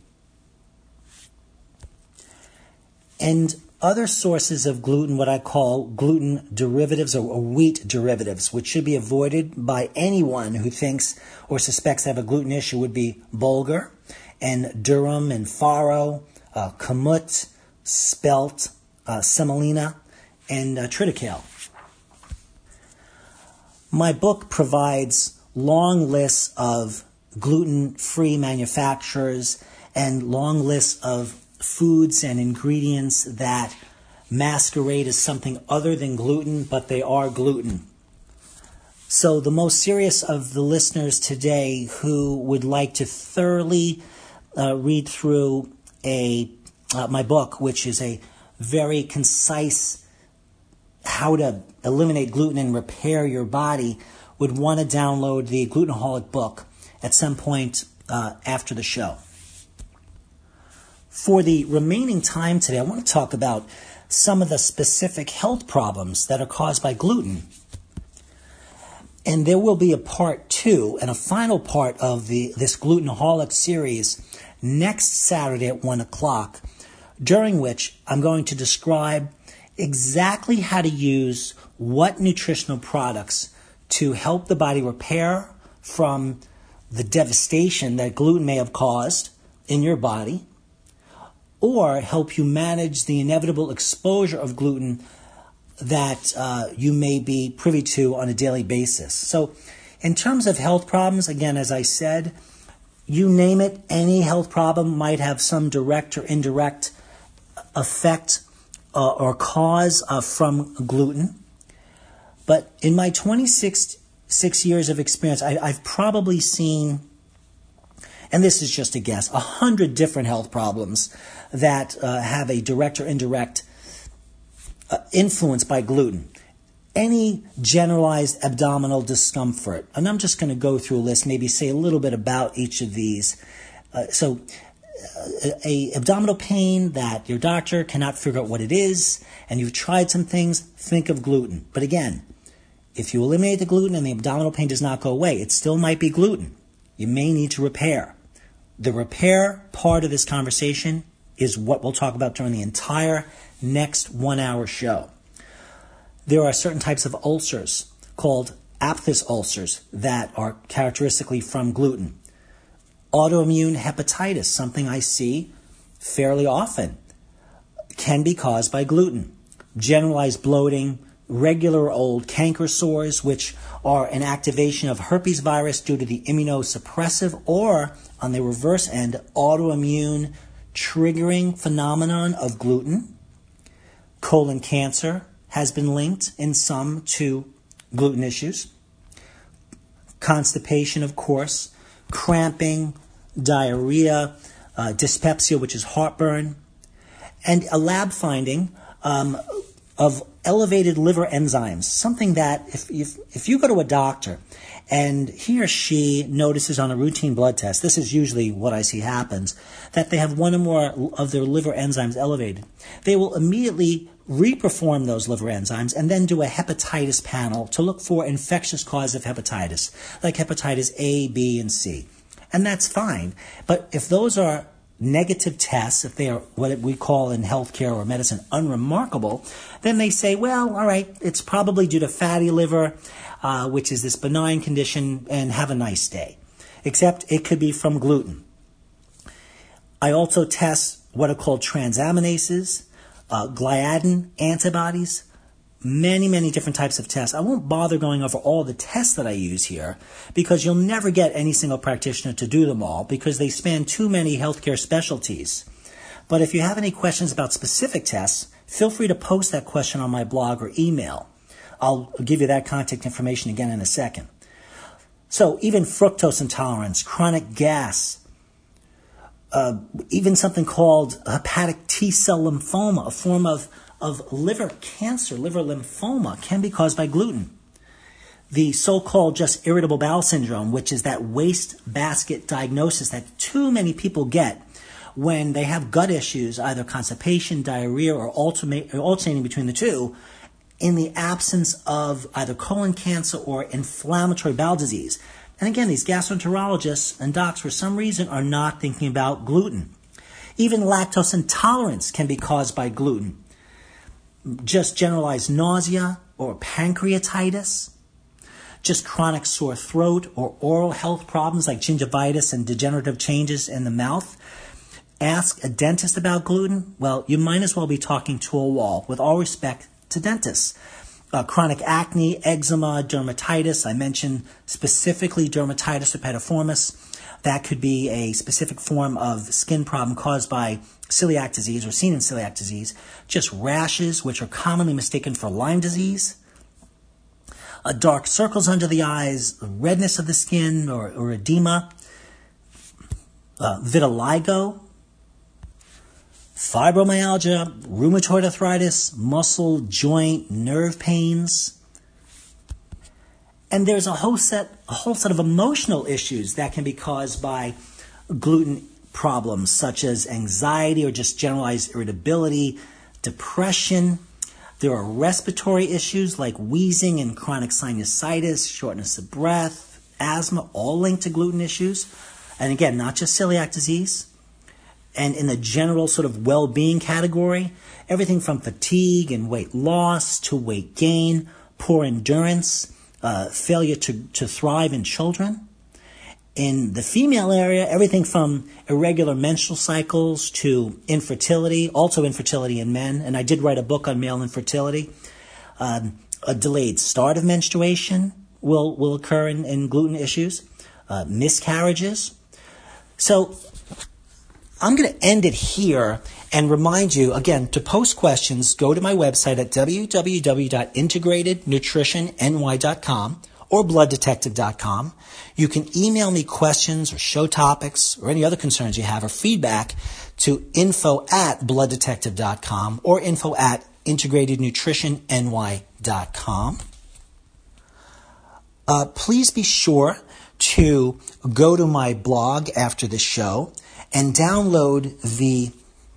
And other sources of gluten, what I call gluten derivatives or wheat derivatives, which should be avoided by anyone who thinks or suspects they have a gluten issue, would be bulgur and durum and farro, kamut, spelt, semolina, and triticale. My book provides long lists of gluten-free manufacturers and long lists of foods and ingredients that masquerade as something other than gluten, but they are gluten. So the most serious of the listeners today who would like to thoroughly read through my book, which is a very concise how to eliminate gluten and repair your body, would want to download the Glutenaholic book at some point after the show. For the remaining time today, I want to talk about some of the specific health problems that are caused by gluten. And there will be a part 2 and a final part of this Glutenaholic series next Saturday at 1 o'clock, during which I'm going to describe exactly how to use what nutritional products to help the body repair from the devastation that gluten may have caused in your body, or help you manage the inevitable exposure of gluten that you may be privy to on a daily basis. So in terms of health problems, again, as I said, you name it, any health problem might have some direct or indirect effect or cause from gluten. But in my 26 years of experience, I've probably seen, and this is just a guess, 100 different health problems that have a direct or indirect influence by gluten. Any generalized abdominal discomfort, and I'm just going to go through a list, maybe say a little bit about each of these. A abdominal pain that your doctor cannot figure out what it is, and you've tried some things, think of gluten. But again, if you eliminate the gluten and the abdominal pain does not go away, it still might be gluten. You may need to repair. The repair part of this conversation is what we'll talk about during the entire next 1 hour show. There are certain types of ulcers called aphthous ulcers that are characteristically from gluten. Autoimmune hepatitis, something I see fairly often, can be caused by gluten. Generalized bloating, regular old canker sores, which are an activation of herpes virus due to the immunosuppressive, or on the reverse end, autoimmune triggering phenomenon of gluten. Colon cancer has been linked in some to gluten issues. Constipation, of course, cramping, diarrhea, dyspepsia, which is heartburn, and a lab finding of elevated liver enzymes, something that if you go to a doctor and he or she notices on a routine blood test, this is usually what I see happens, that they have one or more of their liver enzymes elevated, they will immediately reperform those liver enzymes and then do a hepatitis panel to look for infectious cause of hepatitis, like hepatitis A, B, and C. And that's fine. But if those are negative tests, if they are what we call in healthcare or medicine unremarkable, then they say, well, all right, it's probably due to fatty liver, which is this benign condition, and have a nice day. Except it could be from gluten. I also test what are called transaminases, gliadin antibodies, many different types of tests. I won't bother going over all the tests that I use here because you'll never get any single practitioner to do them all because they span too many healthcare specialties. But if you have any questions about specific tests, feel free to post that question on my blog or email. I'll give you that contact information again in a second. So even fructose intolerance, chronic gas, even something called hepatic T-cell lymphoma, a form of liver cancer, liver lymphoma, can be caused by gluten. The so-called just irritable bowel syndrome, which is that wastebasket diagnosis that too many people get when they have gut issues, either constipation, diarrhea, or alternating between the two, in the absence of either colon cancer or inflammatory bowel disease. And again, these gastroenterologists and docs, for some reason, are not thinking about gluten. Even lactose intolerance can be caused by gluten. Just generalized nausea or pancreatitis, just chronic sore throat or oral health problems like gingivitis and degenerative changes in the mouth. Ask a dentist about gluten. Well, you might as well be talking to a wall, with all respect to dentists. Chronic acne, eczema, dermatitis. I mentioned specifically dermatitis herpetiformis. That could be a specific form of skin problem caused by celiac disease or seen in celiac disease. Just rashes, which are commonly mistaken for Lyme disease. Dark circles under the eyes, redness of the skin or edema. Vitiligo. Fibromyalgia, rheumatoid arthritis, muscle, joint, nerve pains. And there's a whole set of emotional issues that can be caused by gluten problems, such as anxiety or just generalized irritability, depression. There are respiratory issues like wheezing and chronic sinusitis, shortness of breath, asthma, all linked to gluten issues. And again, not just celiac disease. And in the general sort of well-being category, everything from fatigue and weight loss to weight gain, poor endurance, failure to thrive in children. In the female area, everything from irregular menstrual cycles to infertility, also infertility in men. And I did write a book on male infertility. A delayed start of menstruation will occur in gluten issues. Miscarriages. So I'm going to end it here and remind you, again, to post questions, go to my website at www.integratednutritionny.com or blooddetective.com. You can email me questions or show topics or any other concerns you have or feedback to info@blooddetective.com or info@integratednutritionny.com. Please be sure to go to my blog after the show and download the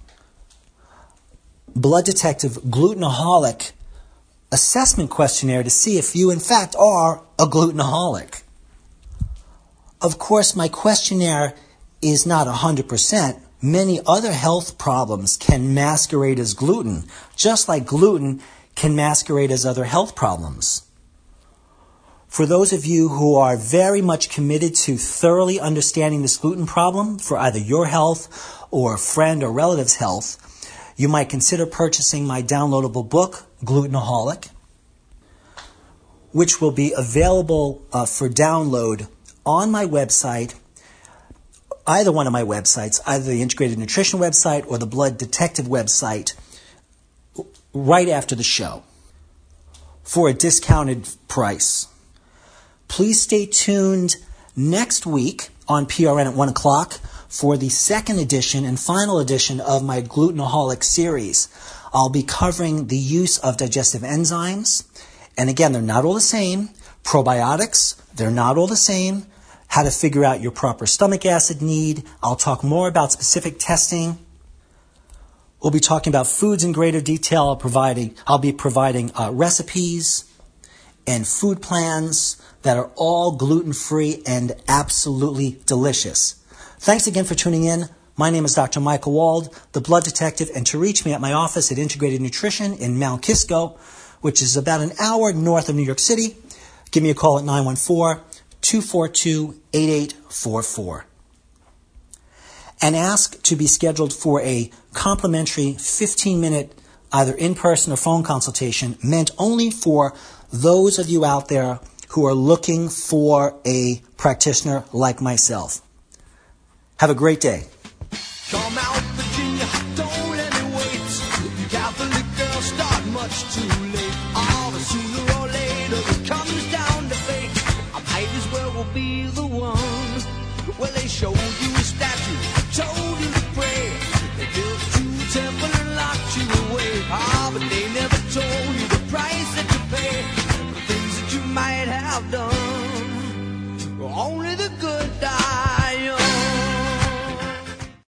Blood Detective Glutenaholic Assessment Questionnaire to see if you, in fact, are a glutenaholic. Of course, my questionnaire is not 100%. Many other health problems can masquerade as gluten, just like gluten can masquerade as other health problems. For those of you who are very much committed to thoroughly understanding this gluten problem for either your health or a friend or relative's health, you might consider purchasing my downloadable book, Glutenaholic, which will be available for download on my website, either one of my websites, either the Integrated Nutrition website or the Blood Detective website, right after the show for a discounted price. Please stay tuned next week on PRN at 1 o'clock for the second edition and final edition of my Glutenaholic series. I'll be covering the use of digestive enzymes. And again, they're not all the same. Probiotics, they're not all the same. How to figure out your proper stomach acid need. I'll talk more about specific testing. We'll be talking about foods in greater detail. I'll be providing recipes and food plans that are all gluten-free and absolutely delicious. Thanks again for tuning in. My name is Dr. Michael Wald, the Blood Detective, and to reach me at my office at Integrated Nutrition in Mount Kisco, which is about an hour north of New York City, give me a call at 914-242-8844. And ask to be scheduled for a complimentary 15-minute either in-person or phone consultation meant only for those of you out there who are looking for a practitioner like myself. Have a great day. Come out, Virginia, don't let me wait. Catholic girls start much too late. Oh, but sooner or later it comes down to fate. I might as well be the one.